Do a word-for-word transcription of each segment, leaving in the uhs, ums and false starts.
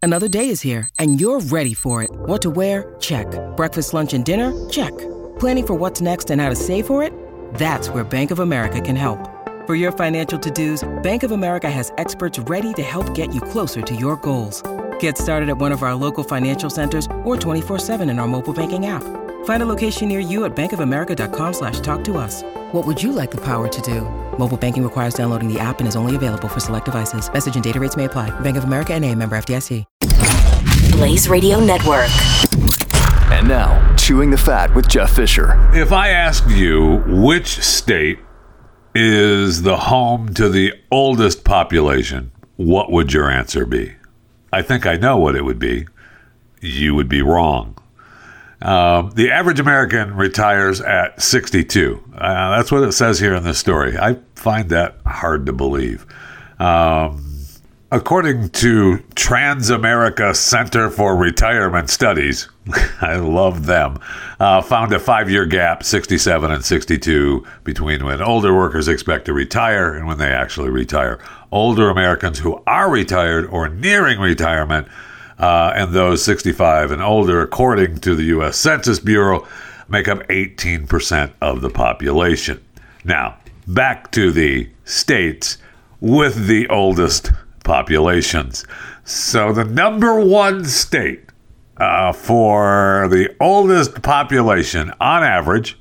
Another day is here, and you're ready for it. What to wear? Check. Breakfast, lunch, and dinner? Check. Planning for what's next and how to save for it? That's where Bank of America can help. For your financial to-dos, Bank of America has experts ready to help get you closer to your goals. Get started at one of our local financial centers or twenty-four seven in our mobile banking app. Find a location near you at bankofamerica.com slash talk to us. What would you like the power to do? Mobile banking requires downloading the app and is only available for select devices. Message and data rates may apply. Bank of America N A, member F D I C. Blaze Radio Network. And now, Chewing the Fat with Jeff Fisher. If I asked you which state is the home to the oldest population, what would your answer be? I think I know what it would be. You would be wrong. Um, the average American retires at sixty-two. Uh, that's what it says here in this story. I find that hard to believe. Um, according to Transamerica Center for Retirement Studies, I love them, uh, found a five-year gap, sixty-seven and sixty-two, between when older workers expect to retire and when they actually retire. Older Americans who are retired or nearing retirement Uh, and those sixty-five and older, according to the U S Census Bureau, make up eighteen percent of the population. Now, back to the states with the oldest populations. So the number one state uh, for the oldest population on average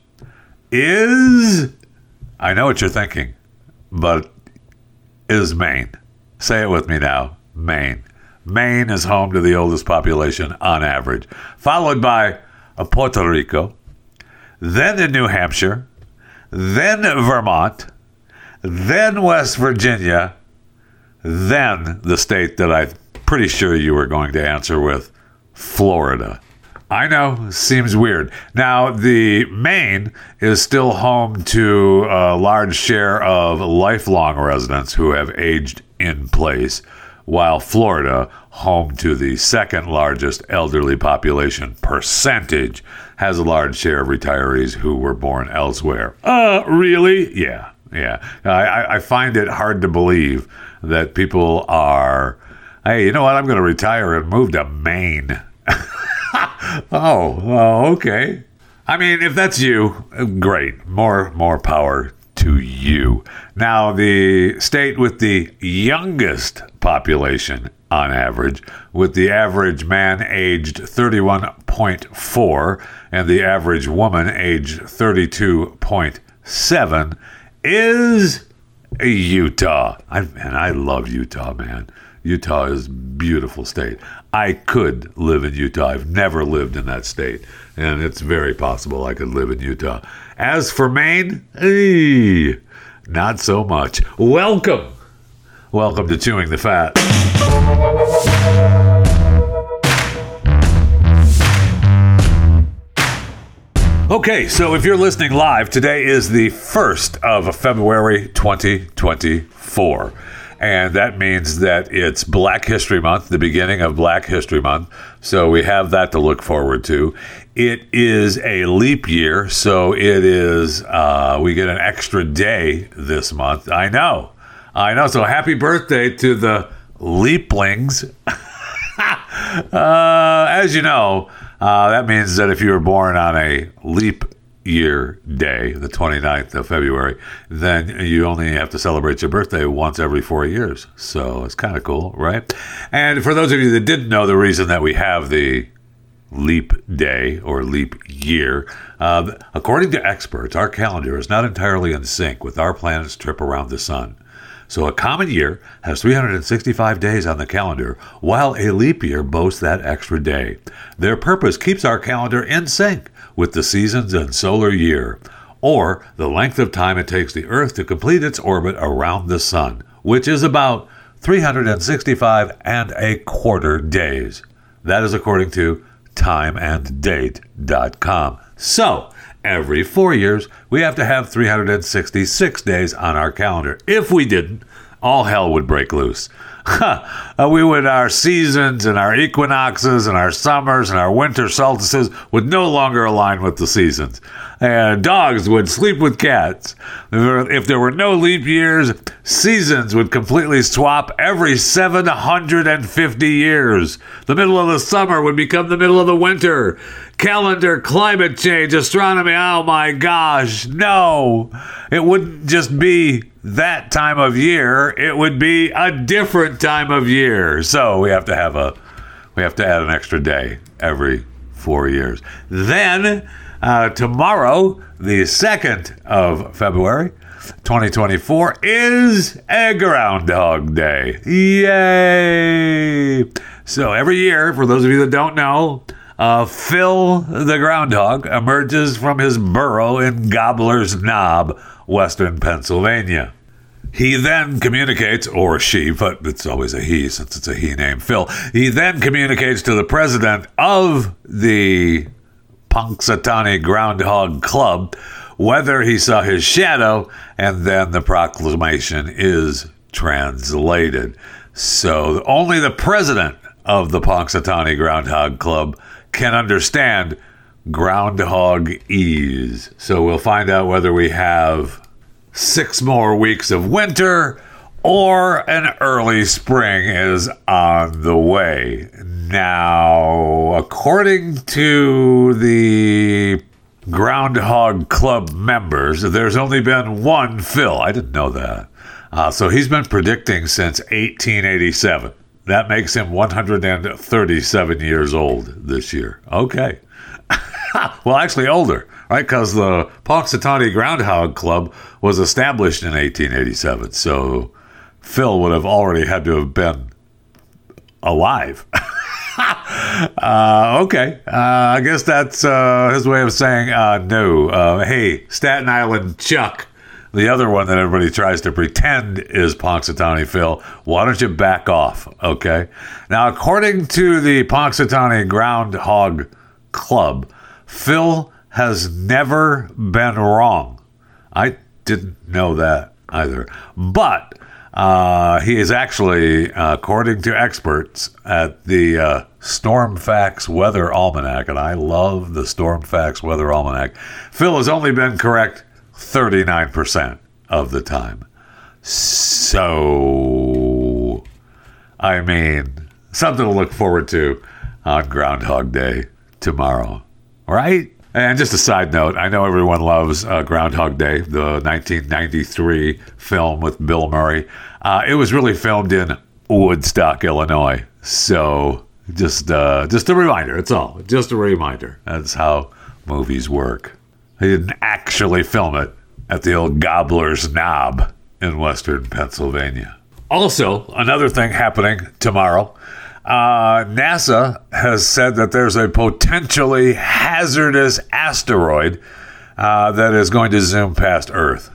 is, I know what you're thinking, but is Maine. Say it with me now, Maine. Maine is home to the oldest population on average, followed by Puerto Rico, then in New Hampshire, then Vermont, then West Virginia, then the state that I'm pretty sure you were going to answer with, Florida. I know, seems weird. Now, the Maine is still home to a large share of lifelong residents who have aged in place, while Florida, home to the second largest elderly population percentage, has a large share of retirees who were born elsewhere. Uh, really? Yeah, yeah. I, I find it hard to believe that people are, hey, you know what, I'm going to retire and move to Maine. oh, oh, okay. I mean, if that's you, great. More, more power to you. Now, the state with the youngest population on average, with the average man aged thirty-one point four and the average woman aged thirty-two point seven, is Utah. I, and I love Utah, man. Utah is a beautiful state. I could live in Utah. I've never lived in that state, and it's very possible I could live in Utah. As for Maine, eh, not so much. Welcome. Welcome to Chewing the Fat. Okay, so if you're listening live, today is the first of February twenty twenty-four. And that means that it's Black History Month, the beginning of Black History Month. So we have that to look forward to. It is a leap year, so it is, uh, we get an extra day this month. I know, I know. So happy birthday to the Leaplings. uh, as you know, uh, that means that if you were born on a leap year day, the twenty-ninth of February, then you only have to celebrate your birthday once every four years. So it's kind of cool, right? And for those of you that didn't know the reason that we have the leap day or leap year, uh, according to experts, our calendar is not entirely in sync with our planet's trip around the sun. So a common year has three hundred sixty-five days on the calendar, while a leap year boasts that extra day. Their purpose keeps our calendar in sync with the seasons and solar year, or the length of time it takes the Earth to complete its orbit around the sun, which is about three hundred sixty-five and a quarter days. That is according to time and date dot com. So, every four years, we have to have three hundred sixty-six days on our calendar. If we didn't, all hell would break loose. uh, we would, our seasons and our equinoxes and our summers and our winter solstices would no longer align with the seasons. And dogs would sleep with cats. If there were no leap years, seasons would completely swap every seven hundred fifty years. The middle of the summer would become the middle of the winter. Calendar, climate change, astronomy, oh my gosh, no. It wouldn't just be that time of year, it would be a different time of year. So we have to have a, we have to add an extra day every four years. Then, uh, tomorrow, the second of February, twenty twenty-four, is a Groundhog Day. Yay! So every year, for those of you that don't know, Uh, Phil the Groundhog emerges from his burrow in Gobbler's Knob, western Pennsylvania. He then communicates, or she, but it's always a he since it's a he named Phil. He then communicates to the president of the Punxsutawney Groundhog Club whether he saw his shadow, and then the proclamation is translated. So only the president of the Punxsutawney Groundhog Club can understand groundhog-ese. So we'll find out whether we have six more weeks of winter or an early spring is on the way. Now, according to the Groundhog Club members, there's only been one Phil. I didn't know that. Uh, so he's been predicting since eighteen eighty-seven. That makes him one hundred thirty-seven years old this year. Okay. Well, actually older, right? Because the Punxsutawney Groundhog Club was established in eighteen eighty-seven. So Phil would have already had to have been alive. uh, okay. Uh, I guess that's uh, his way of saying uh, no. Uh, hey, Staten Island Chuck, the other one that everybody tries to pretend is Punxsutawney Phil, why don't you back off, okay? Now, according to the Punxsutawney Groundhog Club, Phil has never been wrong. I didn't know that either. But uh, he is actually, uh, according to experts at the uh, Stormfax Weather Almanac, and I love the Stormfax Weather Almanac, Phil has only been correct thirty-nine percent of the time. So, I mean, something to look forward to on Groundhog Day tomorrow, right? And just a side note, I know everyone loves uh, Groundhog Day, the nineteen ninety-three film with Bill Murray. Uh, it was really filmed in Woodstock, Illinois. So, just uh, just a reminder, it's all. Just a reminder. That's how movies work. They didn't actually film it at the old Gobbler's Knob in western Pennsylvania. Also, another thing happening tomorrow, uh, NASA has said that there's a potentially hazardous asteroid uh, that is going to zoom past Earth.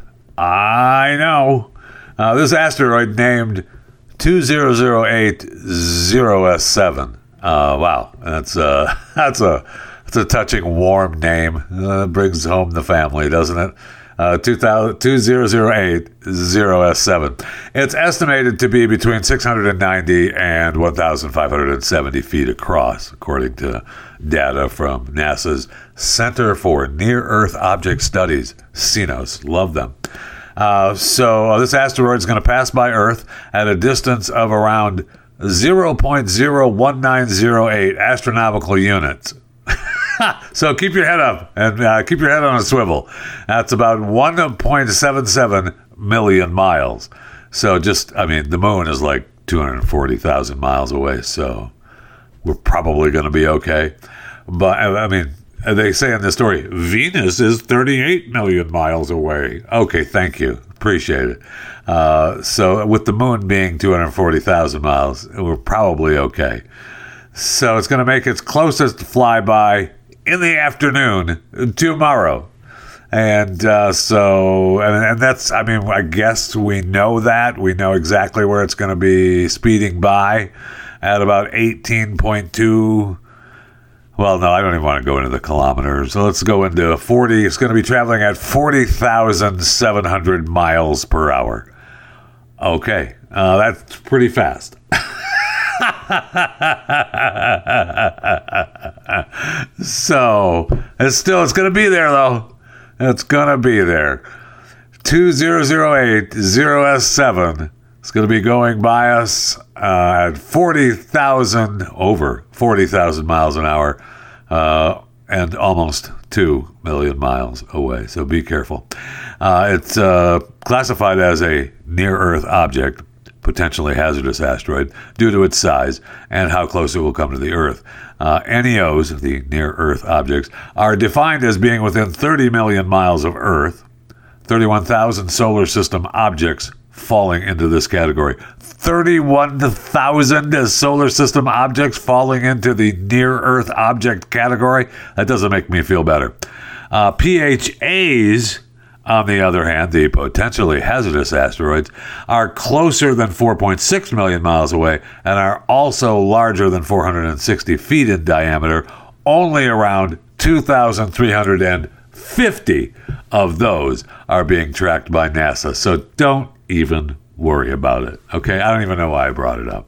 I know. Uh, this asteroid named two zero zero eight zero S seven. Uh, wow, that's, uh, that's a... It's a touching, warm name. Uh, brings home the family, doesn't it? Uh, two zero eight zero S seven. It's estimated to be between six hundred ninety and one thousand five hundred seventy feet across, according to data from NASA's Center for Near-Earth Object Studies, C N O S. Love them. Uh, so uh, this asteroid is going to pass by Earth at a distance of around zero point zero one nine zero eight astronomical units. So keep your head up and uh, keep your head on a swivel. That's about one point seven seven million miles. So just, I mean, the moon is like two hundred forty thousand miles away. So we're probably going to be okay. But I mean, they say in the story, Venus is thirty-eight million miles away. Okay, thank you. Appreciate it. Uh, so with the moon being two hundred forty thousand miles, we're probably okay. So it's going to make its closest flyby in the afternoon tomorrow. And uh, so, and, and that's, I mean, I guess we know that. We know exactly where it's going to be speeding by at about eighteen point two. Well, no, I don't even want to go into the kilometers. So let's go into forty. It's going to be traveling at forty thousand seven hundred miles per hour. Okay. Uh, that's pretty fast. So it's still it's going to be there though. It's going to be there. two thousand eight zero S seven. It's going to be going by us uh, at forty thousand, over forty thousand miles an hour, uh, and almost two million miles away. So be careful. Uh, it's uh, classified as a near-Earth object, potentially hazardous asteroid, due to its size and how close it will come to the Earth. Uh, N E Os, the near-Earth objects, are defined as being within thirty million miles of Earth. thirty-one thousand solar system objects falling into this category. thirty-one thousand solar system objects falling into the near-Earth object category. That doesn't make me feel better. Uh, P H As, on the other hand, the potentially hazardous asteroids, are closer than four point six million miles away and are also larger than four hundred sixty feet in diameter. Only around two thousand three hundred fifty of those are being tracked by NASA. So don't even worry about it. Okay? I don't even know why I brought it up.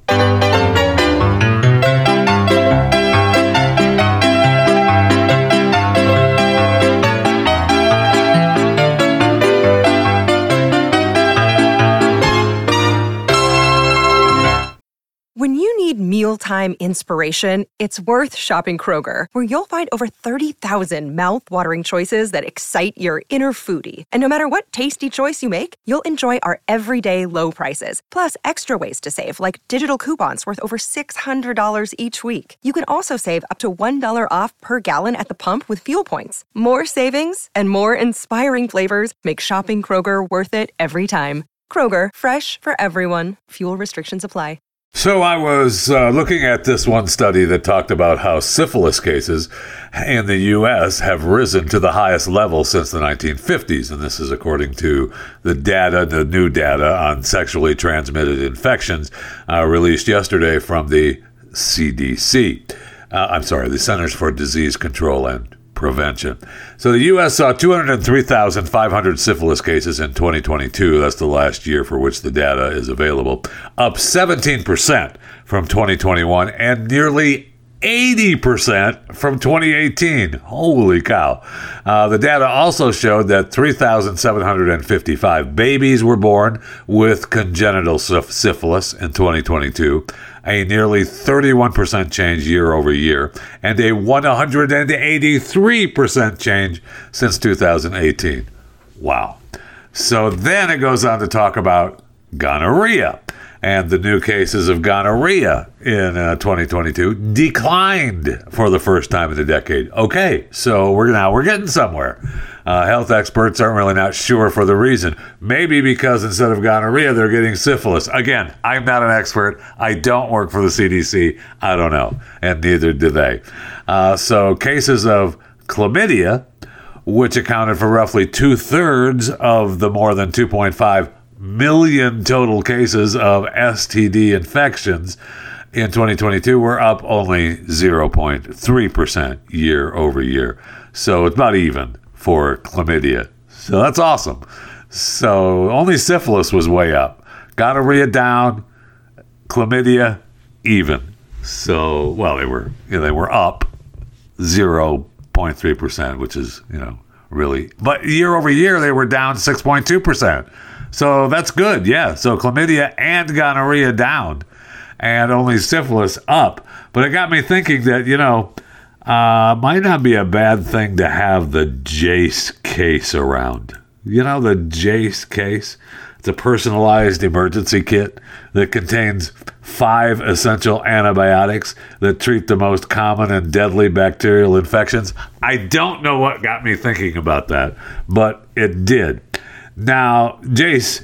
When you need mealtime inspiration, it's worth shopping Kroger, where you'll find over thirty thousand mouth-watering choices that excite your inner foodie. And no matter what tasty choice you make, you'll enjoy our everyday low prices, plus extra ways to save, like digital coupons worth over six hundred dollars each week. You can also save up to one dollar off per gallon at the pump with fuel points. More savings and more inspiring flavors make shopping Kroger worth it every time. Kroger, fresh for everyone. Fuel restrictions apply. So I was uh, looking at this one study that talked about how syphilis cases in the U S have risen to the highest level since the nineteen fifties. And this is according to the data, the new data on sexually transmitted infections uh, released yesterday from the C D C. Uh, I'm sorry, the Centers for Disease Control and Prevention. So the U S saw two hundred three thousand five hundred syphilis cases in twenty twenty-two. That's the last year for which the data is available, up seventeen percent from twenty twenty-one and nearly eighty percent from twenty eighteen. Holy cow. Uh, the data also showed that three thousand seven hundred fifty-five babies were born with congenital syphilis in twenty twenty-two, a nearly thirty-one percent change year over year, and a one hundred eighty-three percent change since two thousand eighteen. Wow. So then it goes on to talk about gonorrhea. And the new cases of gonorrhea in uh, twenty twenty-two declined for the first time in a decade. Okay, so we're now we're getting somewhere. Uh, health experts aren't really not sure for the reason. Maybe because instead of gonorrhea, they're getting syphilis. Again, I'm not an expert. I don't work for the C D C. I don't know, and neither do they. Uh, so cases of chlamydia, which accounted for roughly two-thirds of the more than two point five million total cases of S T D infections in twenty twenty-two, were up only zero point three percent year over year. So it's about even for chlamydia. So that's awesome. So only syphilis was way up. Gonorrhea down, chlamydia even. So, well, they were you know, they were up zero point three percent, which is, you know, really, but year over year they were down six point two percent. So that's good, yeah. So chlamydia and gonorrhea down, and only syphilis up. But it got me thinking that, you know, uh, might not be a bad thing to have the Jace case around. You know, the Jace case? It's a personalized emergency kit that contains five essential antibiotics that treat the most common and deadly bacterial infections. I don't know what got me thinking about that, but it did. Now, Jace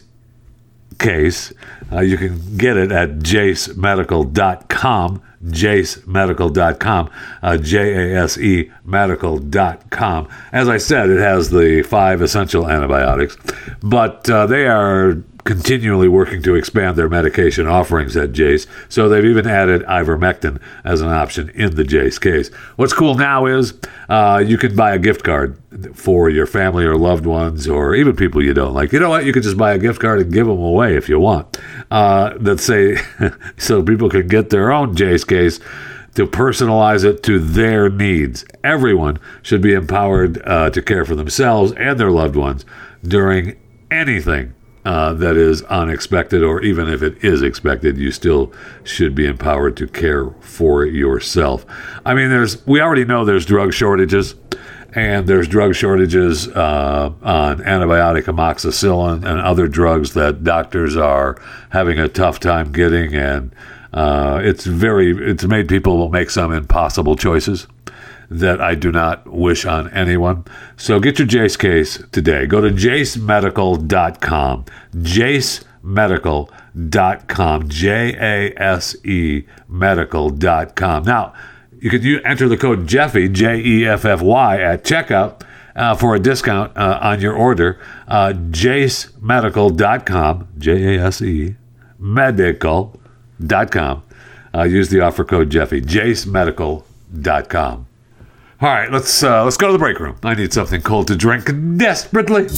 case, uh, you can get it at jace medical dot com, jace medical dot com, uh, J A S E medical dot com. As I said, it has the five essential antibiotics, but uh, they are continually working to expand their medication offerings at Jase, so they've even added ivermectin as an option in the Jase case. What's cool now is uh, you can buy a gift card for your family or loved ones, or even people you don't like. You know what? You could just buy a gift card and give them away if you want. Uh, that say, so people can get their own Jase case to personalize it to their needs. Everyone should be empowered uh, to care for themselves and their loved ones during anything Uh, that is unexpected, or even if it is expected, you still should be empowered to care for yourself. I mean, there's we already know there's drug shortages, and there's drug shortages uh, on antibiotic amoxicillin and other drugs that doctors are having a tough time getting, and uh, it's very it's made people make some impossible choices that I do not wish on anyone. So get your Jase case today. Go to jase medical dot com. jase medical dot com. J A S E medical dot com. Now, you could you enter the code Jeffy, J E F F Y, at checkout uh, for a discount uh, on your order. Uh, jase medical dot com. J A S E medical dot com. Uh, use the offer code Jeffy. jase medical dot com. All right, let's uh, let's go to the break room. I need something cold to drink desperately.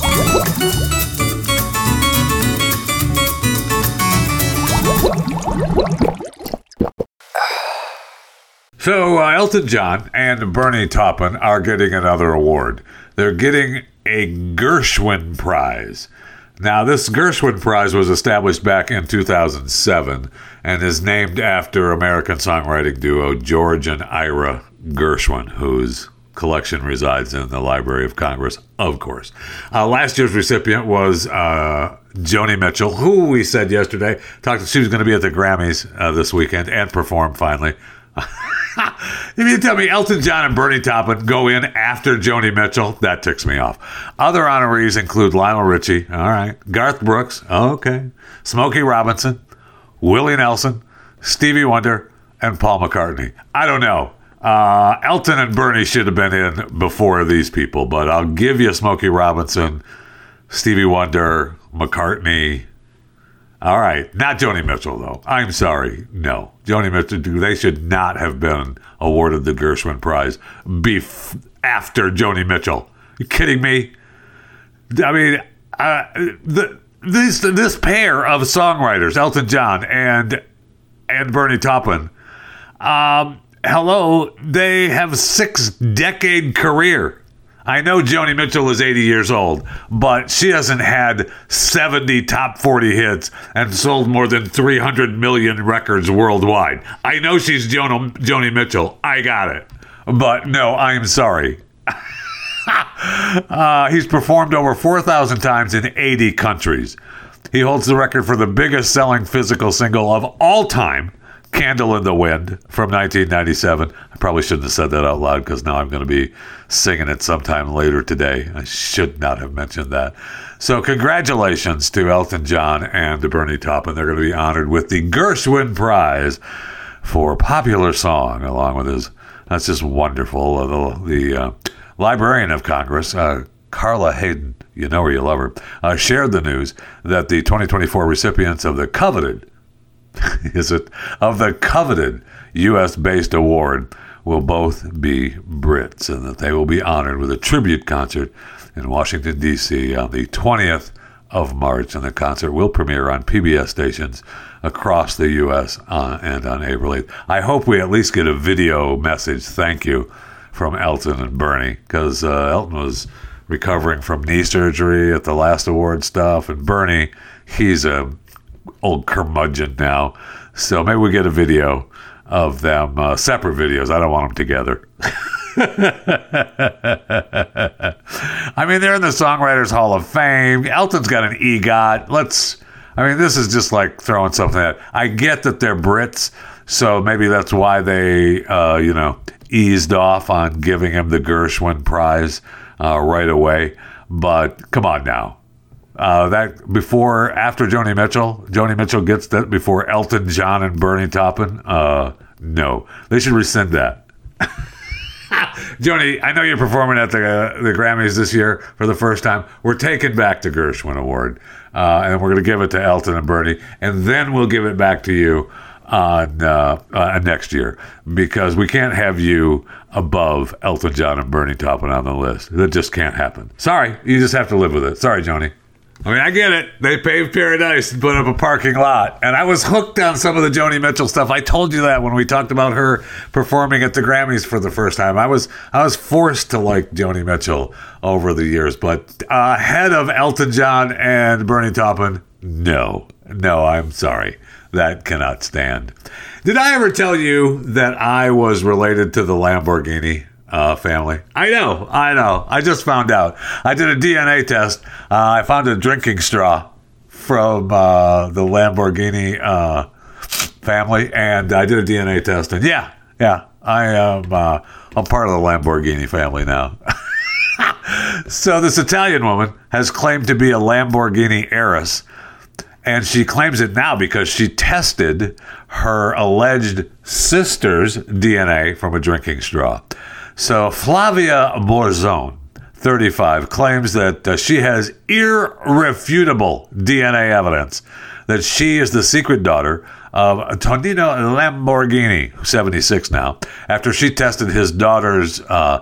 So uh, Elton John and Bernie Taupin are getting another award. They're getting a Gershwin Prize. Now, this Gershwin Prize was established back in two thousand seven and is named after American songwriting duo George and Ira Gershwin, whose collection resides in the Library of Congress, of course. Uh, last year's recipient was uh, Joni Mitchell, who we said yesterday, talked to, she was going to be at the Grammys uh, this weekend and perform finally. If you tell me Elton John and Bernie Taupin go in after Joni Mitchell, that ticks me off. Other honorees include Lionel Richie, all right, Garth Brooks, okay, Smokey Robinson, Willie Nelson, Stevie Wonder, and Paul McCartney. I don't know. Uh, Elton and Bernie should have been in before these people, but I'll give you Smokey Robinson, Stevie Wonder, McCartney. All right, not Joni Mitchell, though. I'm sorry. No. Joni Mitchell, they should not have been awarded the Gershwin Prize bef- after Joni Mitchell. You kidding me? I mean, uh, the, this this pair of songwriters, Elton John and and Bernie Taupin, um, hello, they have a six-decade career. I know Joni Mitchell is eighty years old, but she hasn't had seventy top forty hits and sold more than three hundred million records worldwide. I know she's Joni, Joni Mitchell. I got it. But no, I'm sorry. uh, he's performed over four thousand times in eighty countries. He holds the record for the biggest selling physical single of all time, Candle in the Wind, from nineteen ninety-seven. I probably shouldn't have said that out loud because now I'm going to be singing it sometime later today. I should not have mentioned that. So congratulations to Elton John and to Bernie Taupin. They're going to be honored with the Gershwin Prize for Popular Song, along with his, that's just wonderful, uh, the, the uh, Librarian of Congress, uh, Carla Hayden, you know her, you love her, uh, shared the news that the twenty twenty-four recipients of the coveted is it of the coveted U S-based award will both be Brits, and that they will be honored with a tribute concert in Washington, D C on the twentieth of March, and the concert will premiere on P B S stations across the U S uh, and on April eighth. I hope we at least get a video message, thank you, from Elton and Bernie, because uh, Elton was recovering from knee surgery at the last award stuff, and Bernie, he's a old curmudgeon now, so maybe we get a video of them, uh, separate videos. I don't want them together. I mean, they're in the Songwriters Hall of Fame. Elton's got an EGOT. Let's, I mean, this is just like throwing something at, I get that they're Brits, so maybe that's why they, uh, you know, eased off on giving him the Gershwin Prize uh, right away, but come on now. Uh, that before, after Joni Mitchell, Joni Mitchell gets that before Elton John and Bernie Taupin. Uh, no, they should rescind that. Joni, I know you're performing at the uh, the Grammys this year for the first time. We're taking back the Gershwin Award, uh, and we're going to give it to Elton and Bernie, and then we'll give it back to you on uh, uh, next year, because we can't have you above Elton John and Bernie Taupin on the list. That just can't happen. Sorry, you just have to live with it. Sorry, Joni. I mean, I get it. They paved Paradise and put up a parking lot. And I was hooked on some of the Joni Mitchell stuff. I told you that when we talked about her performing at the Grammys for the first time. I was I was forced to like Joni Mitchell over the years. But uh, ahead of Elton John and Bernie Taupin, no. No, I'm sorry. That cannot stand. Did I ever tell you that I was related to the Lamborghini Uh, family? I know, I know. I just found out. I did a D N A test. Uh, I found a drinking straw from uh, the Lamborghini uh, family, and I did a D N A test. And yeah, yeah, I am. Uh, I'm part of the Lamborghini family now. So this Italian woman has claimed to be a Lamborghini heiress, and she claims it now because she tested her alleged sister's D N A from a drinking straw. So Flavia Borzone, thirty-five, claims that uh, she has irrefutable D N A evidence that she is the secret daughter of Tonino Lamborghini, seventy-six now, after she tested his daughter's uh,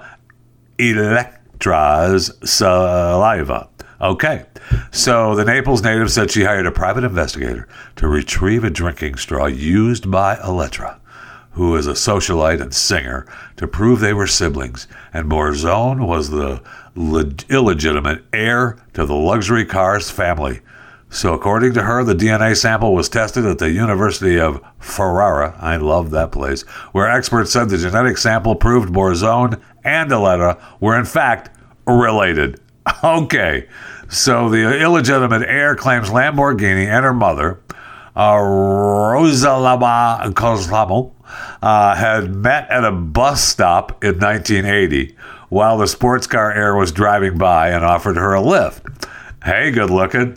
Electra's saliva. Okay, so the Naples native said she hired a private investigator to retrieve a drinking straw used by Elettra, who is a socialite and singer, to prove they were siblings, and Borzone was the le- illegitimate heir to the luxury car's family. So according to her, the D N A sample was tested at the University of Ferrara, I love that place, where experts said the genetic sample proved Borzone and Elettra were in fact related. Okay, so the illegitimate heir claims Lamborghini and her mother, uh, Rosalaba Coslamo, Uh, had met at a bus stop in nineteen eighty while the sports car heir was driving by and offered her a lift. Hey, good looking.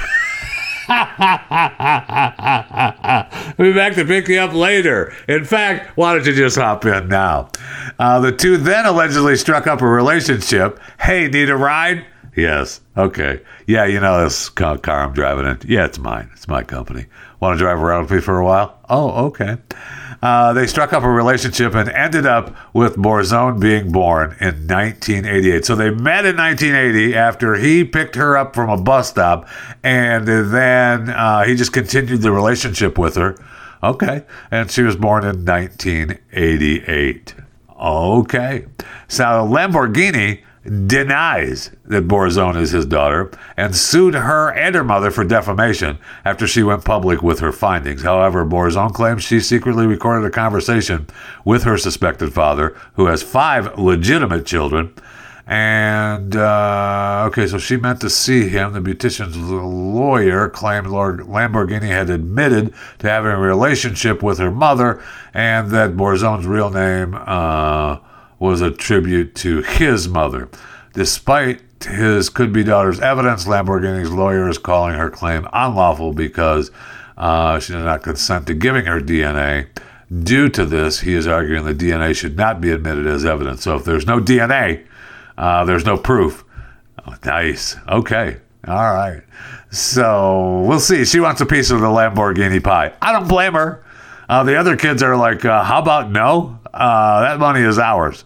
I'll be back to pick you up later. In fact, why don't you just hop in now? Uh, the two then allegedly struck up a relationship. Hey, need a ride? Yes. Okay. Yeah, you know this car I'm driving in? Yeah, it's mine. It's my company. Want to drive around with me for a while? Oh, okay. Uh, they struck up a relationship and ended up with Borzone being born in nineteen eighty-eight. So they met in nineteen eighty after he picked her up from a bus stop, and then uh, he just continued the relationship with her. Okay. And she was born in nineteen eighty-eight. Okay. So Lamborghini denies that Borzone is his daughter and sued her and her mother for defamation after she went public with her findings. However, Borzone claims she secretly recorded a conversation with her suspected father, who has five legitimate children. And, uh, okay, so she meant to see him. The beautician's lawyer claimed Lord Lamborghini had admitted to having a relationship with her mother, and that Borzone's real name, uh, was a tribute to his mother. Despite his could-be daughter's evidence, Lamborghini's lawyer is calling her claim unlawful because uh, she did not consent to giving her D N A. Due to this, he is arguing the D N A should not be admitted as evidence. So if there's no D N A, uh, there's no proof. Oh, nice. Okay. All right. So we'll see. She wants a piece of the Lamborghini pie. I don't blame her. Uh, the other kids are like, uh, how about no? Uh, that money is ours.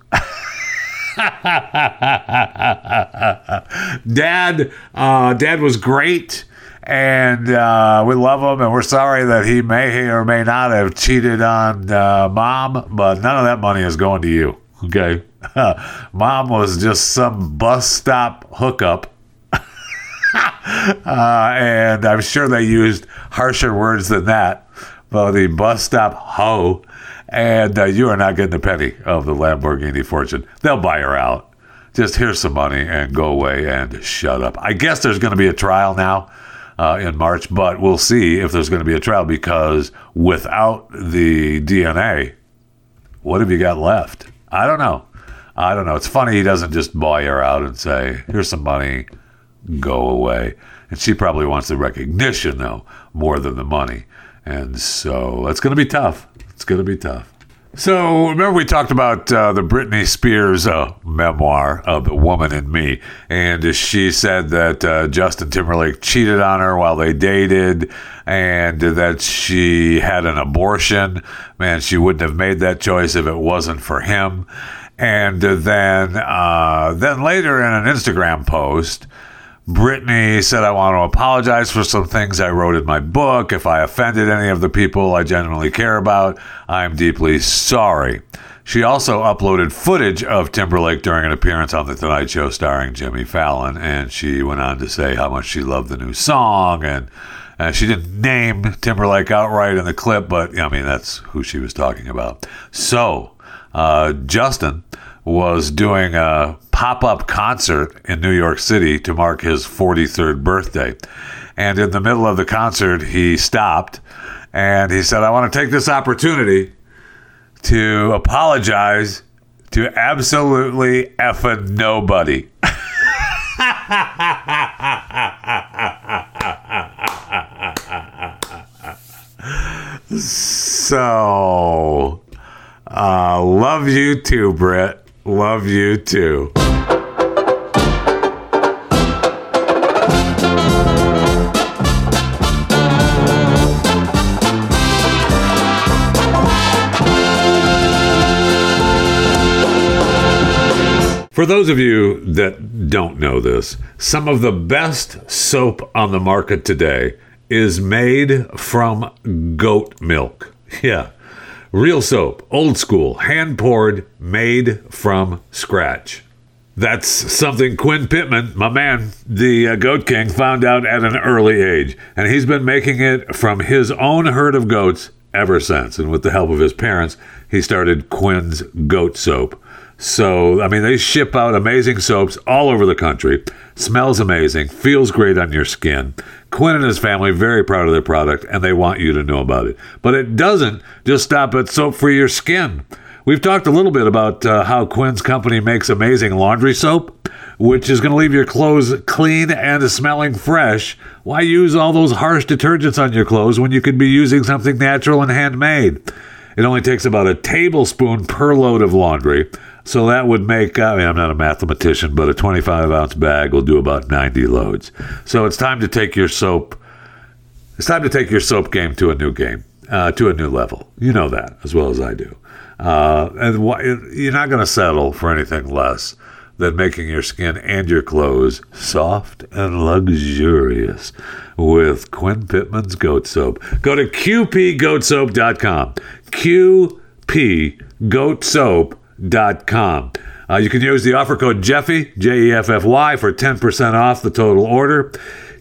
Dad, uh, Dad was great, and uh, we love him, and we're sorry that he may or may not have cheated on uh, Mom, but none of that money is going to you, okay? Mom was just some bus stop hookup, uh, and I'm sure they used harsher words than that, but the bus stop hoe. And uh, you are not getting a penny of the Lamborghini fortune. They'll buy her out. Just here's some money and go away and shut up. I guess there's going to be a trial now uh, in March, but we'll see if there's going to be a trial, because without the D N A, what have you got left? I don't know. I don't know. It's funny he doesn't just buy her out and say, here's some money, go away. And she probably wants the recognition, though, more than the money. And so it's going to be tough. It's going to be tough. So remember we talked about uh, the Britney Spears uh, memoir of The Woman in Me, and she said that uh, Justin Timberlake cheated on her while they dated, and that she had an abortion. Man, she wouldn't have made that choice if it wasn't for him. And then, uh, then later in an Instagram post, Britney said, I want to apologize for some things I wrote in my book. If I offended any of the people I genuinely care about, I'm deeply sorry. She also uploaded footage of Timberlake during an appearance on The Tonight Show starring Jimmy Fallon, and she went on to say how much she loved the new song, and uh, she didn't name Timberlake outright in the clip, but I mean, that's who she was talking about. So, uh, Justin was doing a pop-up concert in New York City to mark his forty-third birthday. And in the middle of the concert, he stopped and he said, I want to take this opportunity to apologize to absolutely effing nobody. So, uh, love you too, Britt. Love you too. For those of you that don't know this, some of the best soap on the market today is made from goat milk. Yeah. Real soap, old school, hand-poured, made from scratch. That's something Quinn Pittman, my man, the uh, Goat King, found out at an early age. And he's been making it from his own herd of goats ever since. And with the help of his parents, he started Quinn's Goat Soap. So, I mean, they ship out amazing soaps all over the country. Smells amazing, feels great on your skin. Quinn and his family very proud of their product, and they want you to know about it. But it doesn't just stop at soap for your skin. We've talked a little bit about uh, how Quinn's company makes amazing laundry soap, which is going to leave your clothes clean and smelling fresh. Why use all those harsh detergents on your clothes when you could be using something natural and handmade? It only takes about a tablespoon per load of laundry. So that would make, I mean, I'm not a mathematician, but a twenty-five ounce bag will do about ninety loads. So it's time to take your soap, it's time to take your soap game to a new game, uh, to a new level. You know that as well as I do. Uh, and wh- you're not going to settle for anything less than making your skin and your clothes soft and luxurious with Quinn Pittman's Goat Soap. Go to Q P goat soap dot com. Q P goat soap dot com. Uh, you can use the offer code Jeffy, J E F F Y, for ten percent off the total order.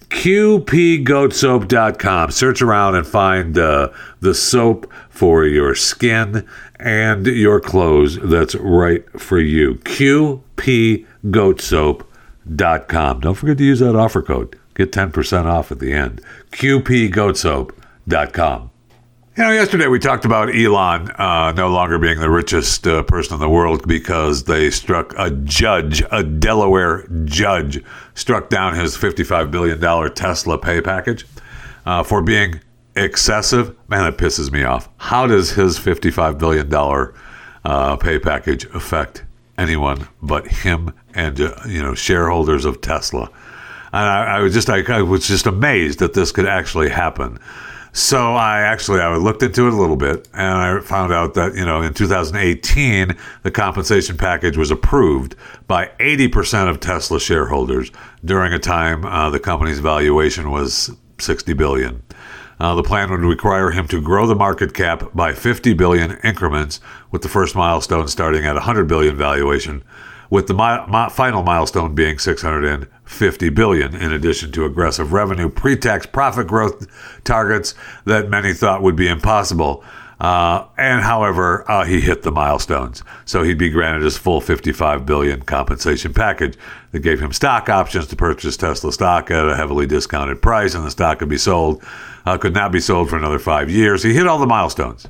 Q P goat soap dot com. Search around and find uh, the soap for your skin and your clothes that's right for you. Q P goat soap dot com. Don't forget to use that offer code. Get ten percent off at the end. Q P goat soap dot com. You know, yesterday we talked about Elon uh, no longer being the richest uh, person in the world because they struck a judge, a Delaware judge, struck down his fifty-five billion dollars Tesla pay package uh, for being excessive. Man, that pisses me off. How does his fifty-five billion dollars uh, pay package affect anyone but him and, uh, you know, shareholders of Tesla? And I, I was just, I, I was just amazed that this could actually happen. So I actually, I looked into it a little bit, and I found out that, you know, in two thousand eighteen, the compensation package was approved by eighty percent of Tesla shareholders during a time uh, the company's valuation was sixty billion dollars. Uh, the plan would require him to grow the market cap by fifty billion dollars increments, with the first milestone starting at one hundred billion dollars valuation, with the mi- mi- final milestone being six hundred fifty billion dollars, in addition to aggressive revenue pre-tax profit growth targets that many thought would be impossible. Uh, and however, uh, he hit the milestones. So he'd be granted his full fifty-five billion dollars compensation package that gave him stock options to purchase Tesla stock at a heavily discounted price, and the stock could be sold, uh, could not be sold for another five years. He hit all the milestones.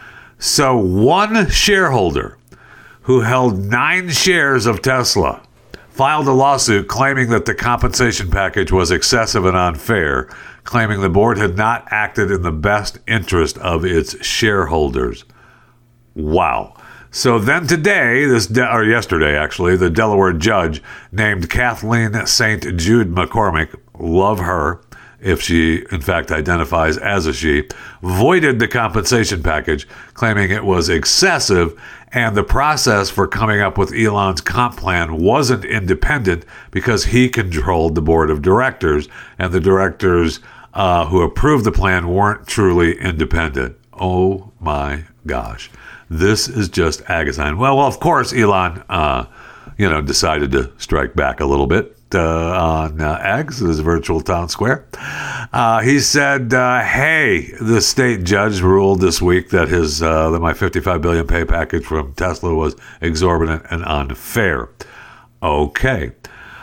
So one shareholder who held nine shares of Tesla filed a lawsuit claiming that the compensation package was excessive and unfair, claiming the board had not acted in the best interest of its shareholders. Wow. So then today, this de- or yesterday actually, the Delaware judge named Kathleen Saint Jude McCormick, love her, if she in fact identifies as a she, voided the compensation package, claiming it was excessive and the process for coming up with Elon's comp plan wasn't independent because he controlled the board of directors, and the directors uh, who approved the plan weren't truly independent. Oh my gosh. This is just agonizing. Well, well, of course, Elon, uh, you know, decided to strike back a little bit uh, on uh, X, his virtual town square. Uh, he said, uh, "Hey, the state judge ruled this week that his uh, that my fifty-five billion dollars pay package from Tesla was exorbitant and unfair." Okay.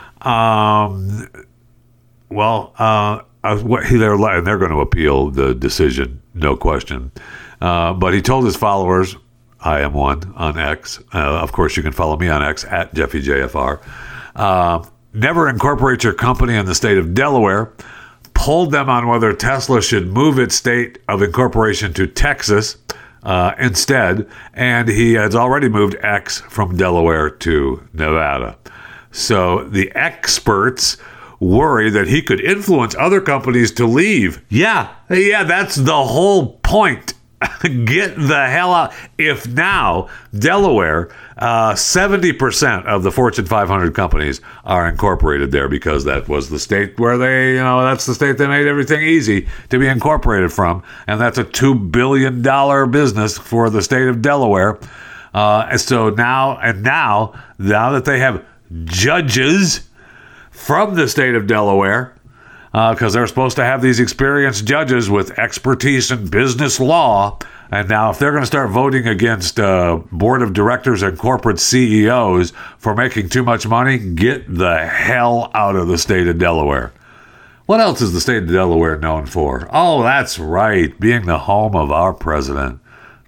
Um. Well, uh, what he they're and they're going to appeal the decision, no question. Uh, but he told his followers, I am one on X. Uh, of course, you can follow me on X at Jeffy J F R. Uh, never incorporate your company in the state of Delaware. Polled them on whether Tesla should move its state of incorporation to Texas uh, instead. And he has already moved X from Delaware to Nevada. So the experts worry that he could influence other companies to leave. Yeah, yeah, that's the whole point. Get the hell out. If now Delaware, uh, seventy percent of the Fortune five hundred companies are incorporated there because that was the state where they, you know, that's the state that made everything easy to be incorporated from. And that's a two billion dollars business for the state of Delaware. Uh, and so now, and now, now that they have judges from the state of Delaware, because uh, they're supposed to have these experienced judges with expertise in business law. And now if they're going to start voting against uh, board of directors and corporate C E Os for making too much money, get the hell out of the state of Delaware. What else is the state of Delaware known for? Oh, that's right, being the home of our president.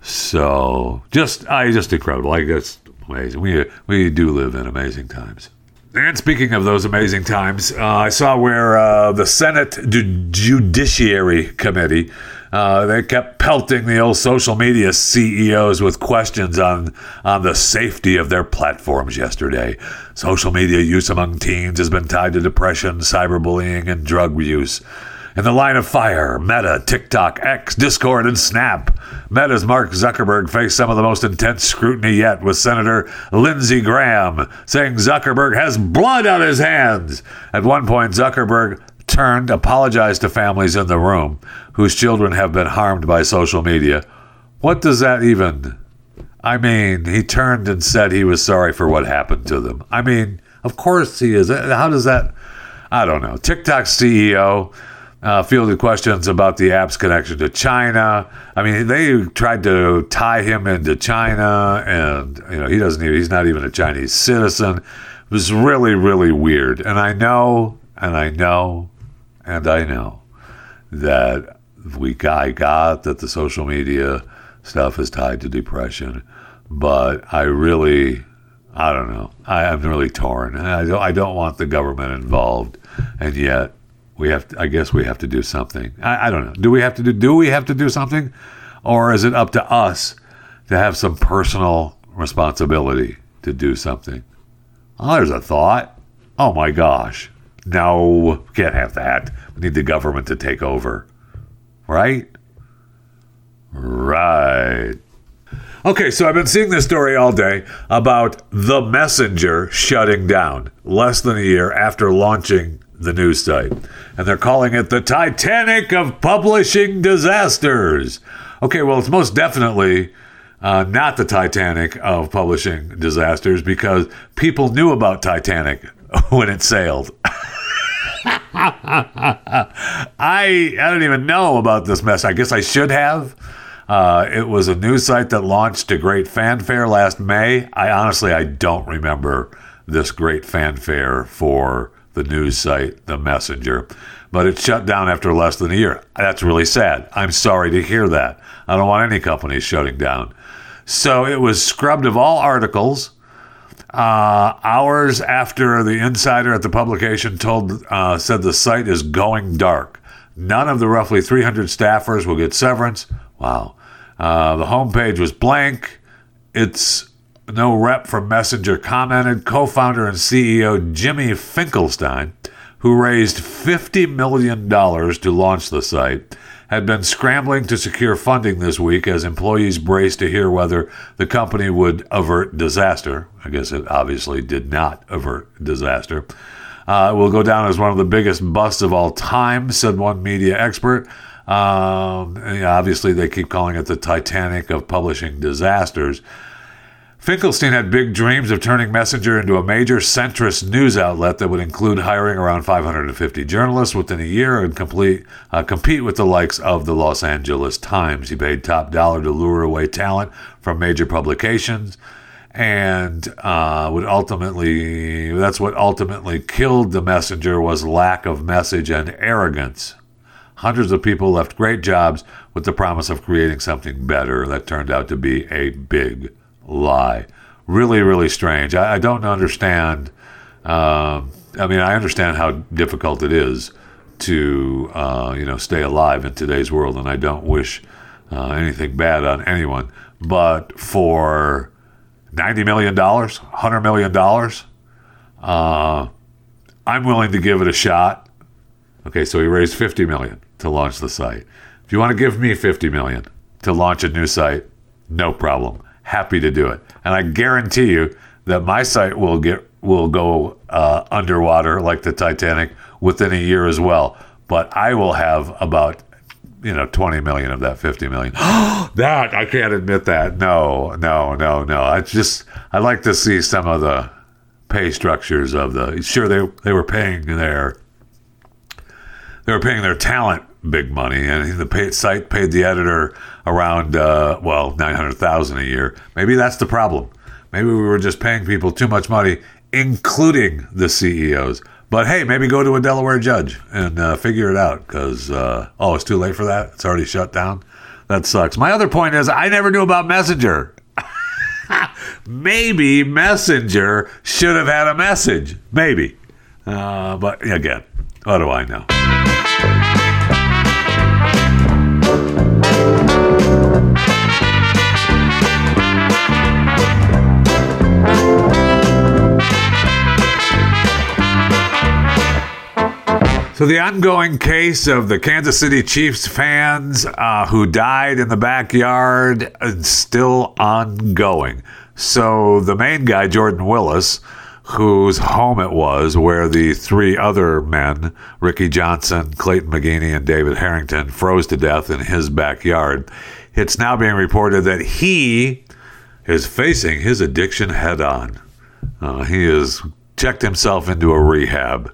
So just, I just incredible. Like, it's amazing. We, we do live in amazing times. And speaking of those amazing times, uh, I saw where uh, the Senate Judiciary Committee, uh, they kept pelting the old social media C E Os with questions on, on the safety of their platforms yesterday. Social media use among teens has been tied to depression, cyberbullying, and drug use. In the line of fire, Meta, TikTok, X, Discord, and Snap. Meta's Mark Zuckerberg faced some of the most intense scrutiny yet, with Senator Lindsey Graham saying Zuckerberg has blood on his hands. At one point, Zuckerberg turned, apologized to families in the room whose children have been harmed by social media. What does that even... I mean, he turned and said he was sorry for what happened to them. I mean, of course he is. How does that... I don't know. TikTok's C E O... Uh, fielded questions about the app's connection to China. I mean, they tried to tie him into China, and you know he doesn't even, he's not even a Chinese citizen. It was really, really weird. And I know, and I know, and I know that we I got that the social media stuff is tied to depression, but I really, I don't know. I, I'm really torn. I don't, I don't want the government involved, and yet. We have to, I guess we have to do something. I, I don't know. Do we have to do, do we have to do something? Or is it up to us to have some personal responsibility to do something? Oh, there's a thought. Oh my gosh. No, can't have that. We need the government to take over. Right? Right. Okay, so I've been seeing this story all day about The Messenger shutting down less than a year after launching the news site. And they're calling it the Titanic of publishing disasters. Okay, well, it's most definitely uh, not the Titanic of publishing disasters because people knew about Titanic when it sailed. I I don't even know about this mess. I guess I should have. Uh, it was a news site that launched to great fanfare last May. I honestly, I don't remember this great fanfare for the news site, The Messenger, but it shut down after less than a year. That's really sad. I'm sorry to hear that. I don't want any companies shutting down. So it was scrubbed of all articles. Uh, hours after the insider at the publication told uh, said the site is going dark. None of the roughly three hundred staffers will get severance. Wow. Uh, the homepage was blank. it's no rep from Messenger commented. Co-founder and C E O Jimmy Finkelstein, who raised fifty million dollars to launch the site, had been scrambling to secure funding this week as employees braced to hear whether the company would avert disaster. I guess it obviously did not avert disaster. Uh, it will go down as one of the biggest busts of all time, said one media expert. Um, and obviously, they keep calling it the Titanic of publishing disasters. Finkelstein had big dreams of turning Messenger into a major centrist news outlet that would include hiring around five hundred fifty journalists within a year and complete, uh, compete with the likes of the Los Angeles Times. He paid top dollar to lure away talent from major publications, and uh, would ultimately, that's what ultimately killed the Messenger, was lack of message and arrogance. Hundreds of people left great jobs with the promise of creating something better. That turned out to be a big lie. Really, really strange. I, I don't understand. Um, I mean, I understand how difficult it is to, uh, you know, stay alive in today's world, and I don't wish uh, anything bad on anyone. But for ninety million dollars, one hundred million dollars, uh, I'm willing to give it a shot. Okay, so he raised fifty million dollars to launch the site. If you want to give me fifty million dollars to launch a new site, no problem. Happy to do it. And I guarantee you that my site will get will go uh, underwater like the Titanic within a year as well. But I will have about, you know, twenty million of that fifty million. That, I can't admit that. No, no, no, no. I just, I'd like to see some of the pay structures of the, sure, they they were paying their, they were paying their talent big money, and the pay, site paid the editor around, uh, well, nine hundred thousand dollars a year. Maybe that's the problem. Maybe we were just paying people too much money, including the C E Os. But hey, maybe go to a Delaware judge and uh, figure it out, because, uh, oh, it's too late for that? It's already shut down? That sucks. My other point is, I never knew about Messenger. Maybe Messenger should have had a message. Maybe. Uh, but again, what do I know? So the ongoing case of the Kansas City Chiefs fans uh, who died in the backyard is still ongoing. So the main guy, Jordan Willis, whose home it was, where the three other men, Ricky Johnson, Clayton McGeeney, and David Harrington, froze to death in his backyard, it's now being reported that he is facing his addiction head on. Uh, he has checked himself into a rehab.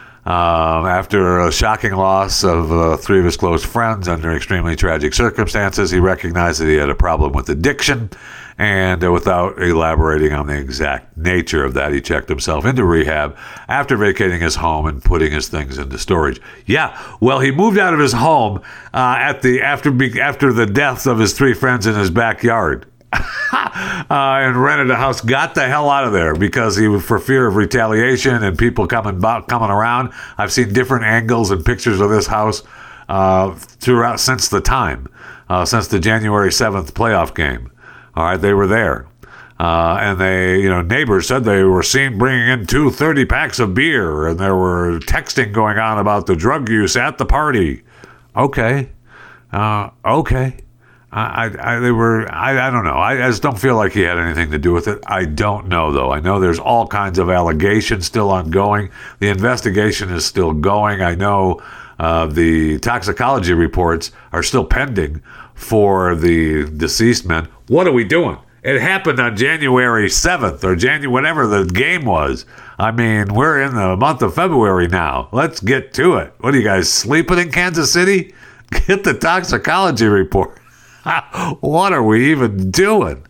Um, after a shocking loss of uh, three of his close friends under extremely tragic circumstances, he recognized that he had a problem with addiction, and uh, without elaborating on the exact nature of that, he checked himself into rehab after vacating his home and putting his things into storage. Yeah, well, he moved out of his home uh, at the after after the deaths of his three friends in his backyard. uh, and rented a house, got the hell out of there because he, for fear of retaliation and people coming coming around. I've seen different angles and pictures of this house uh, throughout since the time, uh, since the January seventh playoff game. All right, they were there. Uh, and they, you know, neighbors said they were seen bringing in two thirty packs of beer, and there were texting going on about the drug use at the party. Okay. Uh, okay. I, I, they were, I, I don't know. I, I just don't feel like he had anything to do with it. I don't know, though. I know there's all kinds of allegations still ongoing. The investigation is still going. I know uh, the toxicology reports are still pending for the deceased men. What are we doing? It happened on January seventh or January, whatever the game was. I mean, we're in the month of February now. Let's get to it. What are you guys, sleeping in Kansas City? Get the toxicology report. What are we even doing?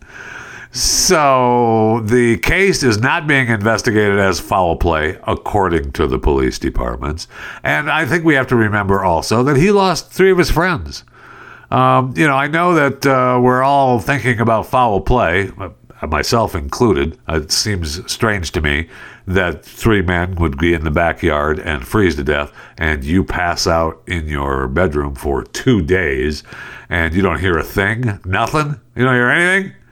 So the case is not being investigated as foul play, according to the police departments. And I think we have to remember also that he lost three of his friends. Um, you know, I know that uh, we're all thinking about foul play, myself included. It seems strange to me that three men would be in the backyard and freeze to death, and you pass out in your bedroom for two days, and you don't hear a thing, nothing. You don't hear anything.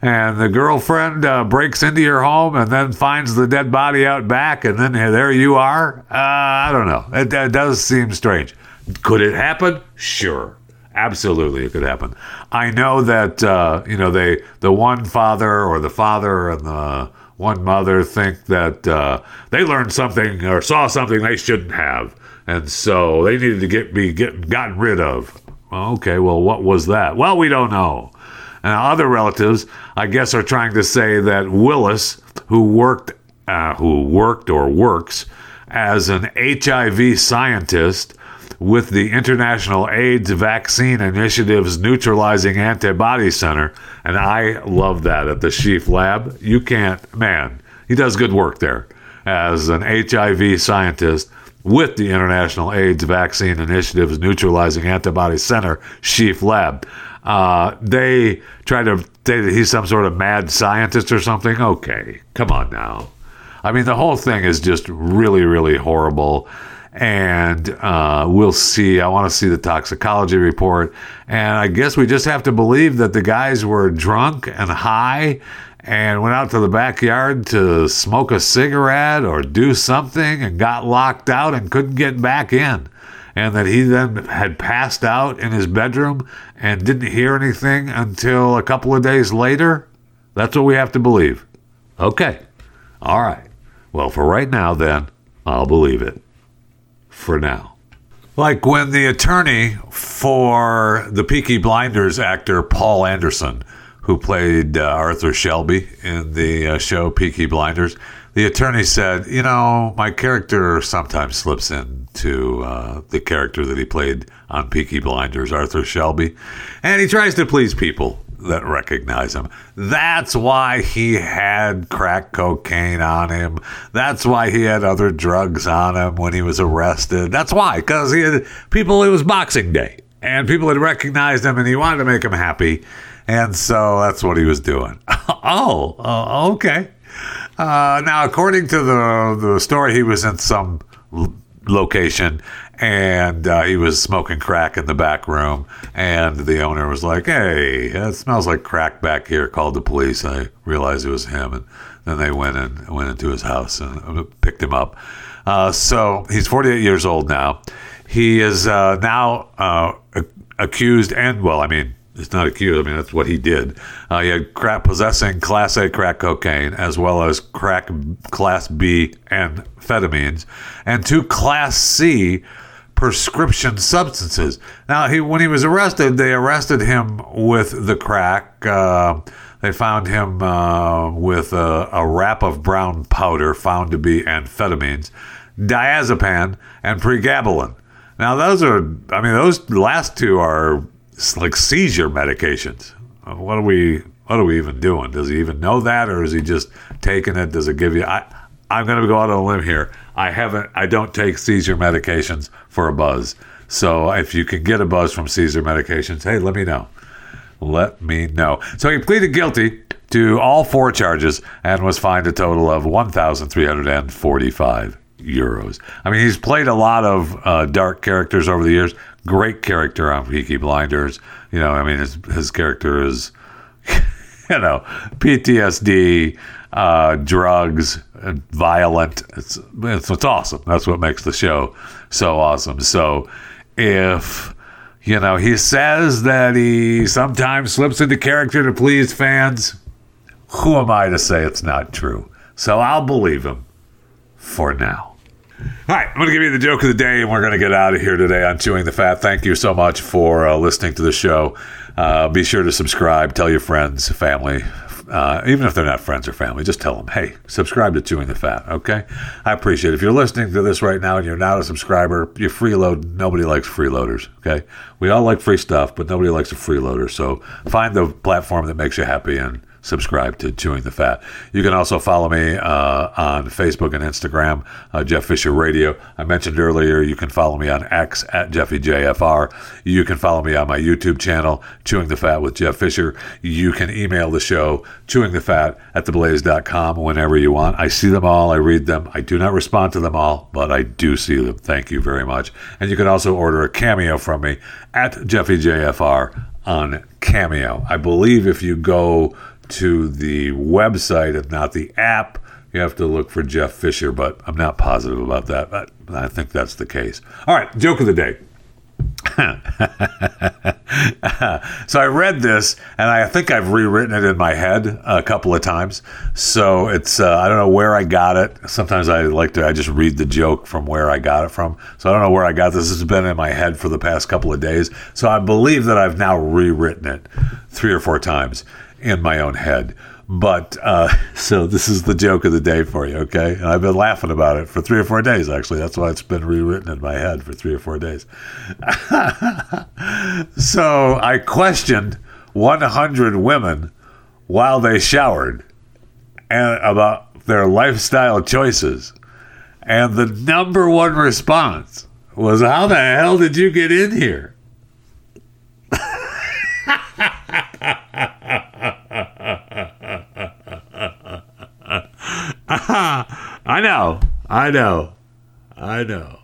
and the girlfriend uh, breaks into your home and then finds the dead body out back, and then there you are. Uh, I don't know. It, it does seem strange. Could it happen? Sure. Absolutely, it could happen. I know that, uh, you know, they, the one father or the father and the one mother think that uh, they learned something or saw something they shouldn't have. And so they needed to get be get, gotten rid of. Okay, well, what was that? Well, we don't know. And other relatives, I guess, are trying to say that Willis, who worked, uh, who worked or works as an H I V scientist with the International AIDS Vaccine Initiative's Neutralizing Antibody Center, and I love that at the Sheaf Lab. You can't, man, he does good work there as an H I V scientist with the International AIDS Vaccine Initiative's Neutralizing Antibody Center, Sheaf Lab. Uh, they try to say that he's some sort of mad scientist or something. Okay, come on now. I mean, the whole thing is just really, really horrible. And uh, we'll see. I want to see the toxicology report. And I guess we just have to believe that the guys were drunk and high and went out to the backyard to smoke a cigarette or do something and got locked out and couldn't get back in. And that he then had passed out in his bedroom and didn't hear anything until a couple of days later. That's what we have to believe. Okay. All right. Well, for right now, then, I'll believe it. For now. Like when the attorney for the Peaky Blinders actor Paul Anderson, who played uh, Arthur Shelby in the uh, show Peaky Blinders, the attorney said, you know, my character sometimes slips into uh, the character that he played on Peaky Blinders, Arthur Shelby, and he tries to please people that recognize him. That's why he had crack cocaine on him. That's why he had other drugs on him when he was arrested. That's why, because he had people, it was Boxing Day, and people had recognized him, and he wanted to make them happy, and so that's what he was doing. oh, uh, okay. Uh, now, according to the the story, he was in some l- location, and uh, he was smoking crack in the back room, and the owner was like, hey, it smells like crack back here, called the police. I realized it was him, and then they went and went into his house and picked him up. Uh, so he's forty-eight years old now. He is uh, now uh, accused, and, well, I mean, it's not accused. I mean, that's what he did. Uh, he had crack possessing Class A crack cocaine, as well as crack Class B amphetamines, and two Class C prescription substances. Now, he when he was arrested, they arrested him with the crack. Uh, they found him uh, with a, a wrap of brown powder found to be amphetamines, diazepam, and pregabalin. Now, those are, I mean, those last two are like seizure medications. What are we, what are we even doing? Does he even know that, or is he just taking it? Does it give you, I, I'm going to go out on a limb here. I haven't, I don't take seizure medications for a buzz. So if you can get a buzz from seizure medications, hey, let me know. Let me know. So he pleaded guilty to all four charges and was fined a total of one thousand three hundred forty-five euros. I mean, he's played a lot of uh, dark characters over the years. Great character on Peaky Blinders. You know, I mean, his his character is, you know, P T S D, uh, drugs, violent. It's, it's it's awesome. That's what makes the show so awesome. So if, you know, he says that he sometimes slips into character to please fans, who am I to say it's not true? So I'll believe him for now. All right, I'm going to give you the joke of the day, and we're going to get out of here today on Chewing the Fat. Thank you so much for uh, listening to the show. Uh, be sure to subscribe. Tell your friends, family, uh, even if they're not friends or family, just tell them, hey, subscribe to Chewing the Fat, okay? I appreciate it. If you're listening to this right now and you're not a subscriber, you freeload. Nobody likes freeloaders, okay? We all like free stuff, but nobody likes a freeloader. So find the platform that makes you happy and subscribe to Chewing the Fat. You can also follow me uh, on Facebook and Instagram, uh, Jeff Fisher Radio. I mentioned earlier you can follow me on X at Jeffy J F R. You can follow me on my YouTube channel, Chewing the Fat with Jeff Fisher. You can email the show, chewing the fat at the blaze dot com, whenever you want. I see them all. I read them. I do not respond to them all, but I do see them. Thank you very much. And you can also order a cameo from me at Jeffy J F R on Cameo. I believe if you go to the website and not the app, you have to look for Jeff Fisher, but I'm not positive about that. But I think that's the case. All right, joke of the day. So I read this, and I think I've rewritten it in my head a couple of times. So it's uh, I don't know where I got it. Sometimes I like to I just read the joke from where I got it from. So I don't know where I got this. This has been in my head for the past couple of days. So I believe that I've now rewritten it three or four times in my own head. But uh, so this is the joke of the day for you, okay? And I've been laughing about it for three or four days, actually. That's why it's been rewritten in my head for three or four days. So I questioned one hundred women while they showered and about their lifestyle choices. And the number one response was, how the hell did you get in here? I know, I know, I know.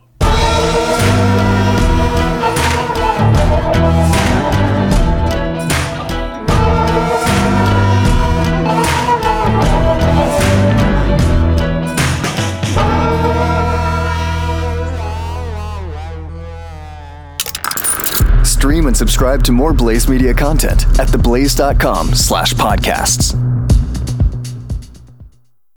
Stream and subscribe to more Blaze Media content at theblaze dot com slash podcasts.